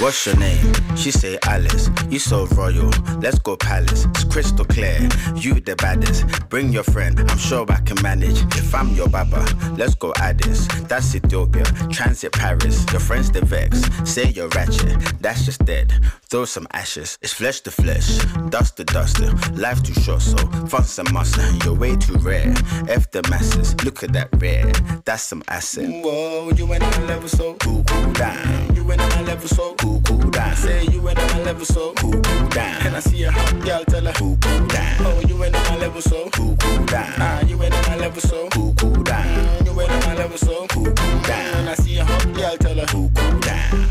What's your name? She say Alice. You so royal. Let's go palace. It's crystal clear. You the baddest. Bring your friend. I'm sure I can manage. If I'm your baba, let's go Addis. That's Ethiopia. Transit Paris. Your friends the vex. Say you're ratchet. That's just dead. Throw some ashes. It's flesh to flesh. Dust to dust. Life too short, so fun some muscle. You're way too rare. F the masses. Look at that rare. That's some asset. Whoa, you ain't on my level, so cool down. You ain't on my level, so cool down. Say you ain't on my level, so cool down. And I see a hot girl, tell her cool down. Oh, you ain't on my level, so cool down. Ah, you ain't on my level, so cool down. You ain't on my level, so cool down. And I see a hot girl, tell her cool down.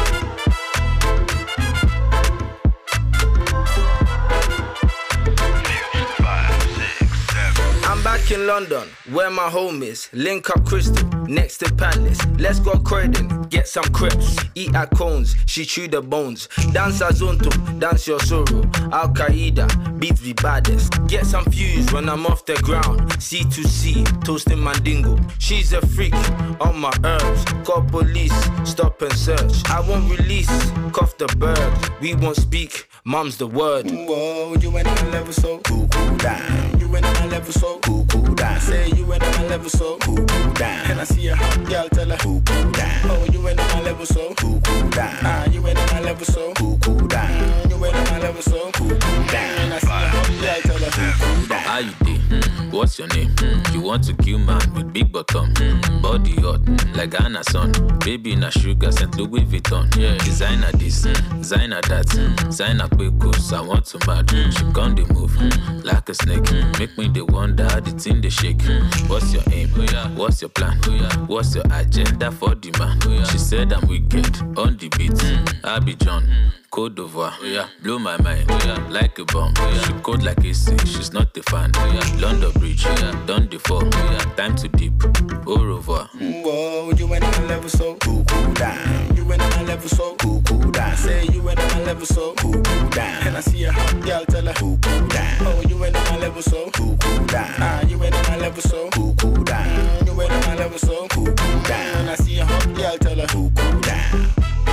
Back in London, where my home is. Link up Crystal, next to Palace. Let's go Croydon, get some crepes. Eat at Cones, she chew the bones. Dance Azonto, dance your sorrow. Al Qaeda, beats the baddest. Get some fuse when I'm off the ground. C2C, toasting Mandingo. She's a freak, on my herbs. Call police, stop and search. I won't release, cough the bird. We won't speak, mom's the word. Whoa, you ain't on my level, so cool down. You ain't on my level, so cool down. Say you ain't on my level, so cool down. And I see a hot girl, tell her cool down. Oh, you ain't on my level, so cool down. Ah, you ain't on my level, so cool down. You ain't on my level, so cool down. And I see a hot girl, tell her cool down. How you dey? What's your name? You want to kill man with big bottom, body hot like Ghana son. Baby na sugar, St. Louis Vuitton. Designer this, designer that, designer quick goes. I want to mad. She gon' dey move like a snake. Make me the wonder how the thing they shake. What's your aim? What's your plan? What's your agenda for the man? She said I'm wicked on the beat. I be John. Côte d'Ivoire, blow my mind, like a bomb. She cold like AC, she's not a fan. London Bridge, done the fall. Time to dip, au revoir. Whoa, you ain't on my level, so cool down. You ain't on my level, so cool down. Say you ain't on my level, so cool down. And I see a hot girl, tell her cool down. Oh, you ain't on my level, so cool down. Ah, you ain't on my level, so cool down. You ain't on my level, so cool down. And I see a hot girl, tell her cool down.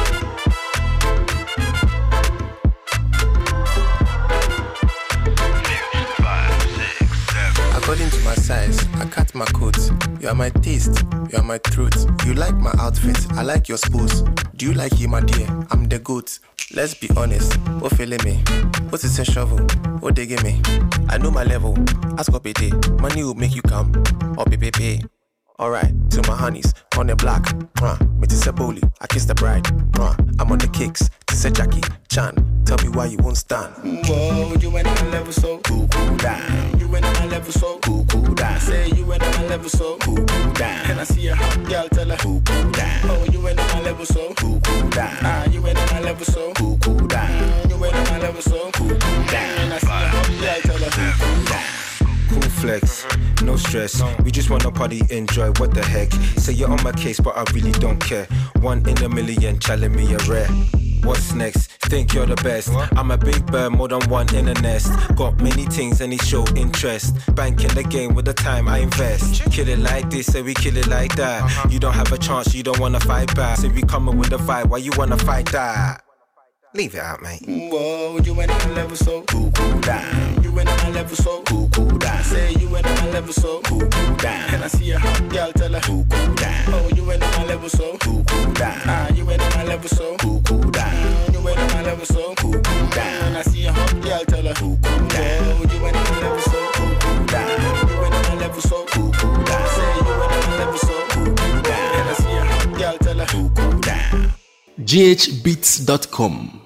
According to my size, I cut my coat. You are my taste, you are my throat. You like my outfit, I like your spose. Do you like him, my dear? I'm the goat. Let's be honest, what feeling me? What is a shovel? What they give me? I know my level. Ask up a day. Money will make you come. Or pay. Alright, to my honeys, on the block. Me to say bully, I kiss the bride. I'm on the kicks, to say Jackie Chan. Tell me why you won't stand. Whoa, you ain't on my level, so cool down. You ain't on my level, so cool down. Say you ain't on my level, so cool down. And I see a hot girl, tell her cool down. Oh, you ain't on my level, so cool down. Ah, you ain't on my level, so cool down. You ain't on my level, so cool down. And I see a hot girl, tell her cool down. Cool flex, no stress. We just wanna party, enjoy, what the heck. Say you're on my case, but I really don't care. 1 in a million, challenge me a rare. What's next? Think you're the best. I'm a big bird, more than one in a nest. Got many things and it show interest. Bank in the game with the time I invest. Kill it like this, say we kill it like that. You don't have a chance, you don't wanna fight back. Say we coming with the vibe, why you wanna fight that? Leave it out, mate. Whoa, you ain't on my level, so cool down. You ain't on my level, so cool down. Say you ain't on my level, so cool down. And I see a hot girl, tell her cool down. Oh, you ain't on my level, so cool down. Ah, you ain't on my level, so cool down. You ain't on my level, so cool down. And I see a hot girl, tell her cool down. Oh, you ain't on my level, so cool down. You ain't on my level, so cool down. Say you ain't on my level, so cool down. And I see a hot girl, tell her cool down. ghbeats.com